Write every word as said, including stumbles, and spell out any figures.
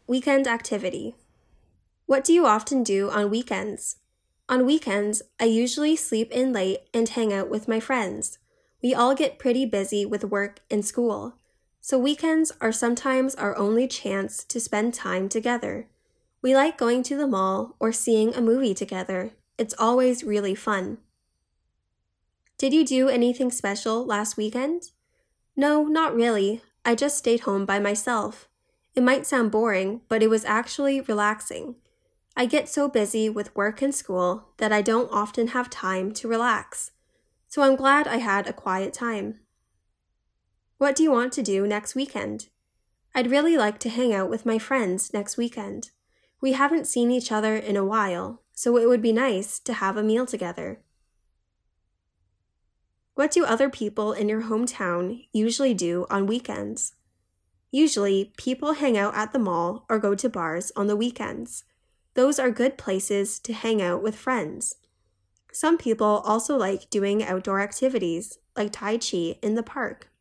Weekend activity. What do you often do on weekends? On weekends, I usually sleep in late and hang out with my friends. We all get pretty busy with work and school, so weekends are sometimes our only chance to spend time together. We like going to the mall or seeing a movie together. It's always really fun. Did you do anything special last weekend? No, not really. I just stayed home by myself. It might sound boring, but it was actually relaxing. I get so busy with work and school that I don't often have time to relax. So I'm glad I had a quiet time. What do you want to do next weekend? I'd really like to hang out with my friends next weekend. We haven't seen each other in a while, so it would be nice to have a meal together. What do other people in your hometown usually do on weekends? Usually, people hang out at the mall or go to bars on the weekends. Those are good places to hang out with friends. Some people also like doing outdoor activities, like Tai Chi in the park.